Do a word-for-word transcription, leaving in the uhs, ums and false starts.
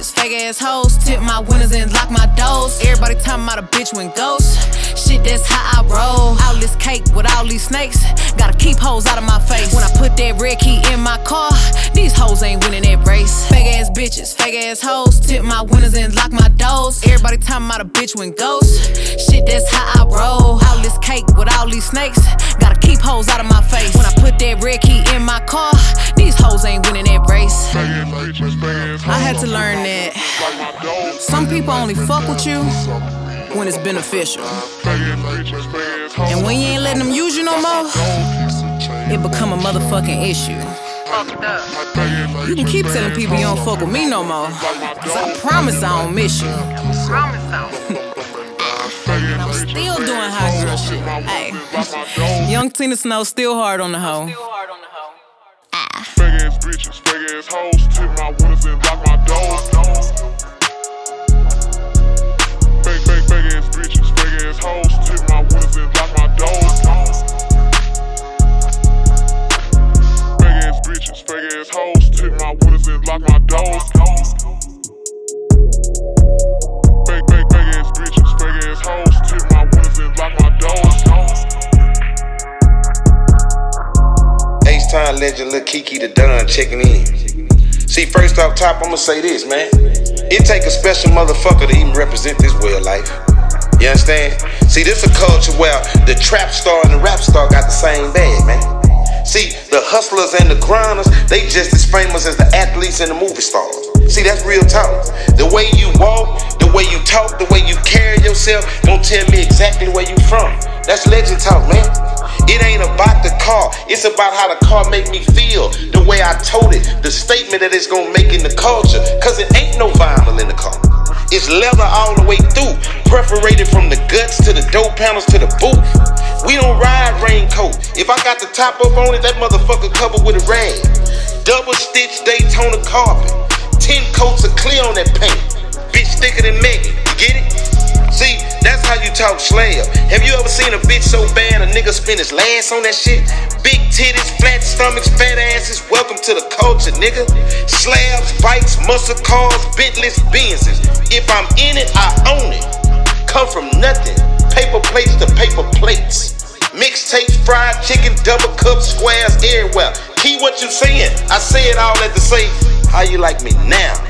bitches, fake ass hoes. Tip my winners and lock my doors. Everybody talking about a bitch went ghost. Shit, that's how I roll. All this cake with all these snakes. Gotta keep hoes out of my face. When I put that red key in my car, these hoes ain't winning that race. Fake ass bitches, fake ass hoes. Tip my winners and lock my doors. Everybody talking about a bitch went ghost. Shit, that's how I roll. All this cake with all these snakes. Gotta keep hoes out of my face. When I put that red key in my car, these hoes ain't winning that race. I had to learn that some people only fuck with you when it's beneficial. And when you ain't letting them use you no more, it become a motherfucking issue. You can keep telling people you don't fuck with me no more, cause I promise I don't miss you. And I'm still doing hot girl shit. Ay, young Tina Snow still hard on the hoe. Ah. Fake ass bitches, fake ass hoes, tip my winners and lock my doors. Fake, fake, fake ass bitches, fake ass hoes, tip my winners and lock my doors. Fake ass bitches, fake ass hoes, tip my winners and lock my doors. Fake, fake, fake ass bitches, fake ass hoes, tip my winners and lock my doors. H-Time legend Lil Kiki the Don checking in. See, first off top, I'ma say this, man. It take a special motherfucker to even represent this way of life. You understand? See, this a culture where the trap star and the rap star got the same bag, man. See, the hustlers and the grinders, they just as famous as the athletes and the movie stars. See, that's real talk. The way you walk, the way you talk, the way you carry yourself, don't tell me exactly where you from. That's legend talk, man. It ain't about the car, it's about how the car make me feel. The way I told it, the statement that it's gonna make in the culture. Cause it ain't no vinyl in the car. It's leather all the way through, perforated from the guts to the door panels to the booth. We don't ride raincoat. If I got the top up on it, that motherfucker covered with a rag. Double stitch Daytona carpet. Ten coats of clear on that paint. Bitch thicker than Megan, you get it? See, that's how you talk slab. Have you ever seen a bitch so bad a nigga spin his last on that shit? Big titties, flat stomachs, fat asses, welcome to the culture, nigga. Slabs, bikes, muscle cars, Bentleys, Benzes. If I'm in it, I own it. Come from nothing, paper plates to paper plates. Mixtapes, fried chicken, double cups, squares everywhere. Key what you saying, I say it all at the same. How you like me now?